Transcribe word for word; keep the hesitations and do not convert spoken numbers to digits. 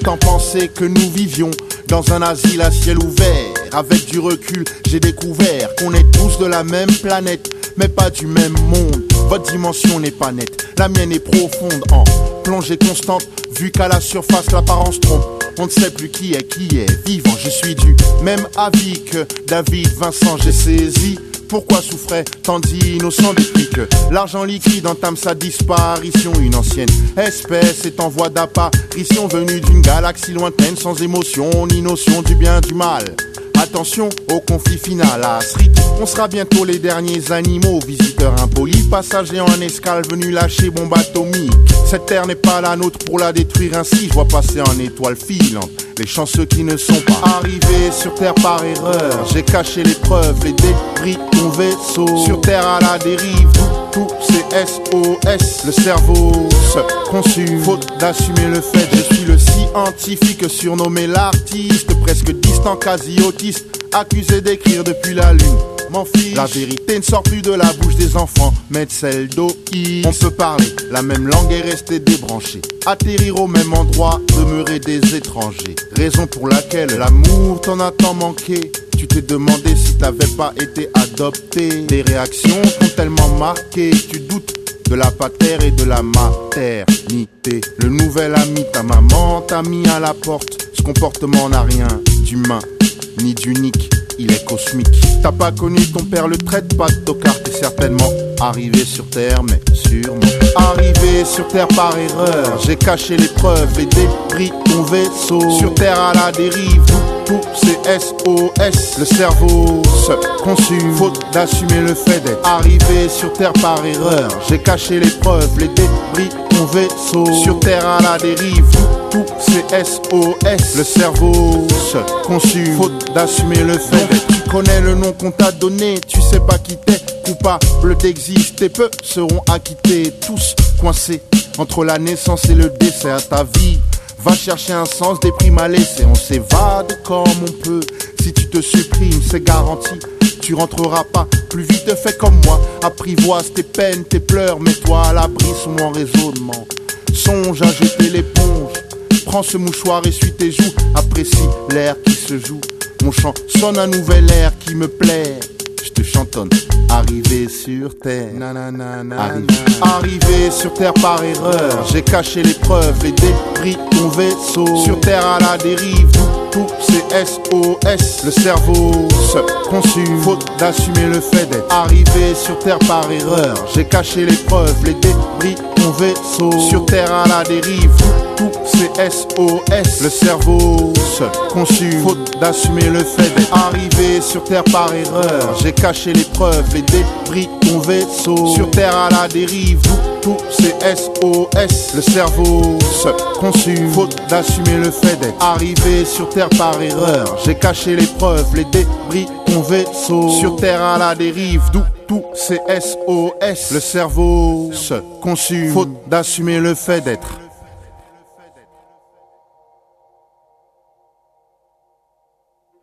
longtemps pensé que nous vivions dans un asile à ciel ouvert. Avec du recul, j'ai découvert qu'on est tous de la même planète, mais pas du même monde. Votre dimension n'est pas nette, la mienne est profonde en plongée constante. Vu qu'à la surface l'apparence trompe, on ne sait plus qui est qui est vivant. Je suis du même avis que David Vincent, j'ai saisi pourquoi souffrait tant d'innocents depuis que l'argent liquide entame sa disparition. Une ancienne espèce est en voie d'apparition, venue d'une galaxie lointaine, sans émotion ni notion du bien du mal. Attention au conflit final à Asric, on sera bientôt les derniers animaux. Visiteurs impolis, passagers en escale venus lâcher bombe atomique. Cette terre n'est pas la nôtre pour la détruire ainsi. Je vois passer en étoile filante les chanceux qui ne sont pas arrivés sur terre par erreur. J'ai caché les preuves, les débris de ton vaisseau. Sur terre à la dérive, tout, tout c'est S O S. Le cerveau se consume, faute d'assumer le fait. Je suis le scientifique surnommé l'artiste, presque distant, quasi autiste, accusé d'écrire depuis la lune. M'en fiche, la vérité ne sort plus de la bouche des enfants, mais de celle d'Oïs. On peut parler, la même langue est restée débranchée. Atterrir au même endroit, demeurer des étrangers. Raison pour laquelle l'amour t'en a tant manqué. Tu t'es demandé si t'avais pas été adopté. Tes réactions t'ont tellement marqué, tu doutes de la patère et de la maternité. Le nouvel ami, ta maman t'a mis à la porte. Ce comportement n'a rien d'humain ni d'unique, il est cosmique. T'as pas connu ton père, le traite pas de tocard. T'es certainement arrivé sur terre, mais sûrement arrivé sur terre par erreur. J'ai caché les preuves, les débris de ton vaisseau. Sur terre à la dérive, tout, tout c'est S O S. Le cerveau se consume, faute d'assumer le fait d'être arrivé sur terre par erreur. J'ai caché les preuves, les débris de ton vaisseau. Sur terre à la dérive, tout, tout c'est S O S. Le cerveau se consume, faute d'assumer le fait d'être. Tu connais le nom qu'on t'a donné, tu sais pas qui t'es. Coupable d'exister, peu seront acquittés. Tous coincés entre la naissance et le décès. À ta vie va chercher un sens, des primes à laisser. On s'évade comme on peut. Si tu te supprimes, c'est garanti, tu rentreras pas plus vite. Fais comme moi, apprivoise tes peines, tes pleurs. Mets-toi à l'abri sous mon raisonnement. Songe à jeter l'éponge. Prends ce mouchoir, essuie tes joues. Apprécie l'air qui se joue. Mon chant sonne un nouvel air qui me plaît. Je te chantonne, arrivé sur terre, arrivé. arrivé sur terre par erreur. J'ai caché les preuves, les débris de ton vaisseau. Sur terre à la dérive, tout, tout c'est S O S. Le cerveau se consume, faute d'assumer le fait d'être arrivé sur terre par erreur. J'ai caché les preuves, les débris de ton vaisseau. Sur terre à la dérive, tout, tout c'est S O S. Le cerveau se consume, faute d'assumer le fait d'être arrivé sur terre par erreur. J'ai caché les preuves, les débris de ton vaisseau. Sur terre à la dérive, tout, tout c'est S O S. Le cerveau se consume, faute d'assumer le fait d'être arrivé sur terre par erreur. J'ai caché les preuves, les débris de ton vaisseau. Sur terre à la dérive, d'où tout c'est S O S. Le cerveau se consume, faute d'assumer le fait d'être